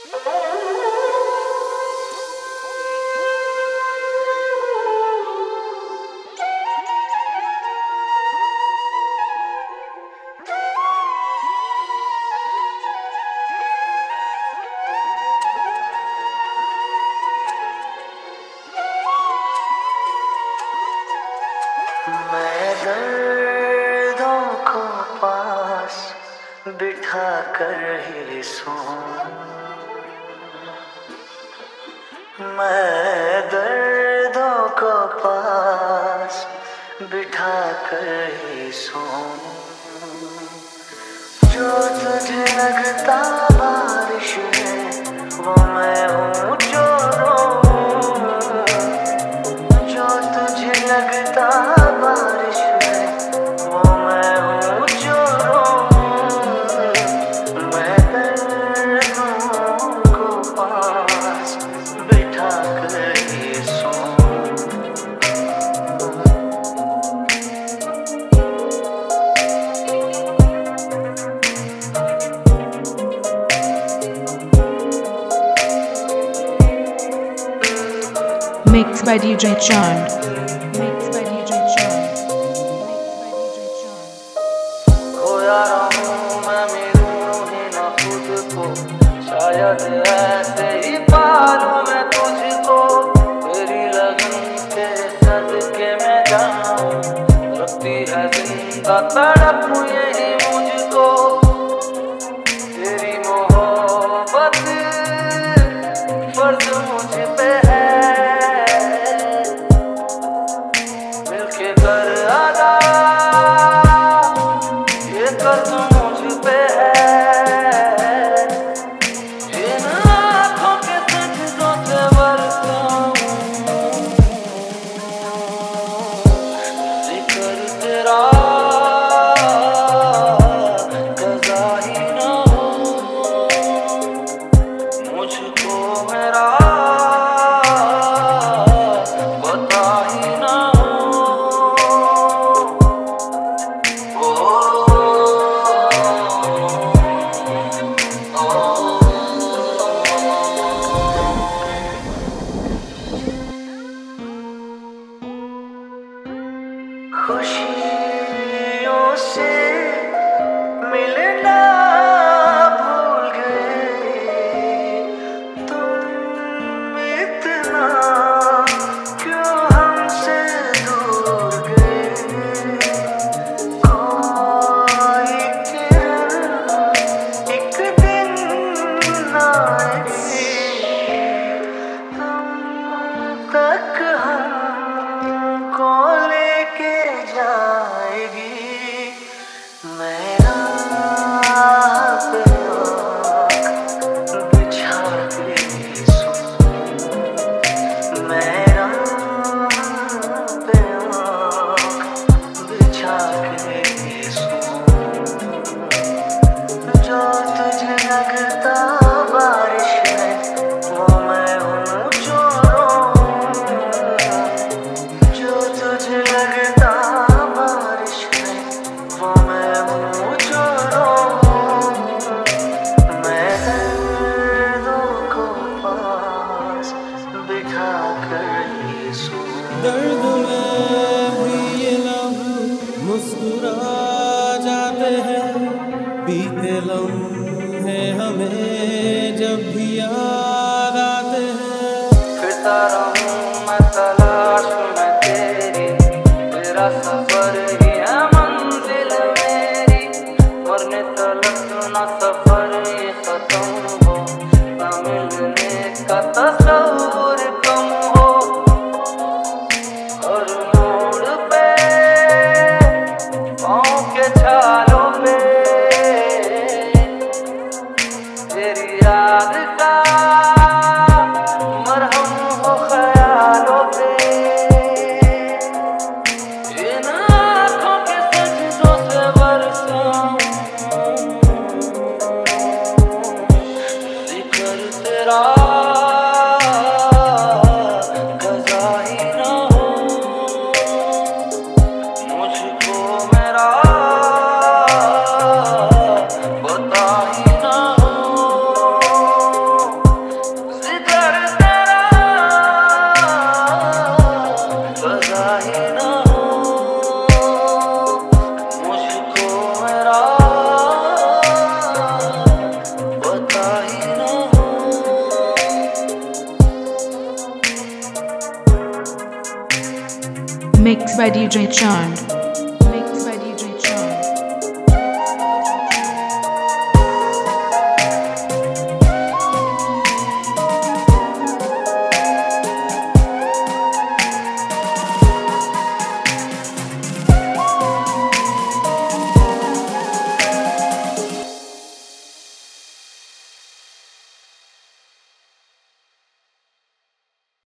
मैं दर्दों को पास बिठा कर ही सोऊं, मैं दर्दों को पास बिठा कर ही सोऊं। जो तुझे लगता बारिश है वो मैं हूँ जो रोऊं, जो तुझे लगता बारिश है वो मैं हूँ जो रोऊं। मैं दर्दों को पास बिठा कर ही सोऊं। Mixed by DJ Chand. Mixed by DJ Chand. खोया रहूं मैं मिलूं ही ना खुद को, शायद ऐसे ही पालूं मैं तुझको। तेरी लगन के सदके में जाऊं, रखती है जिंदा तड़प यही मुझको। तेरी मोहब्बत फर्ज मुझ पे है, मिलके कर अदा ये कर्ज मुझ पे है। इन आँखों के सजदों से बरसाऊं, जिक्र तेरा कज़ा ही ना हो, मुझको मेरा पता ही ना हो। खुशियों से मिलना भूल गए तुम, इतना क्यों हमसे दूर गए। कोई किरण एक दिन आएगी, तुम तक हमको लेके जाएगी। मेरा पे आँख बिछा के सोऊं, मेरा पे आँख बिछा के सोऊं। जो तुझे लगता बारिश है वो मैं हूँ जो रोऊं, जो तुझे लगता बारिश है वो मैं हूँ जो रोऊं। मैं दर्दों को पास बिठा कर ही सोऊं। दर्द में भी ये लम्हे मुस्कुरा जाते हैं, बीते लम्हे हमें जब भी याद आते हैं। फिरता रहूं मैं तलाश में तेरी, तेरा सफर ही है मंजिल मेरी। मरने तलक ना सफर ये खत्म हो, ना मिलने का तस्वुर कम हो। हर मोड़ पे पाँव के छालों पे तेरी याद का मरहम हो ख्यालों पे। इन आँखों के सजदों से बरसाऊं, by DJ Chand.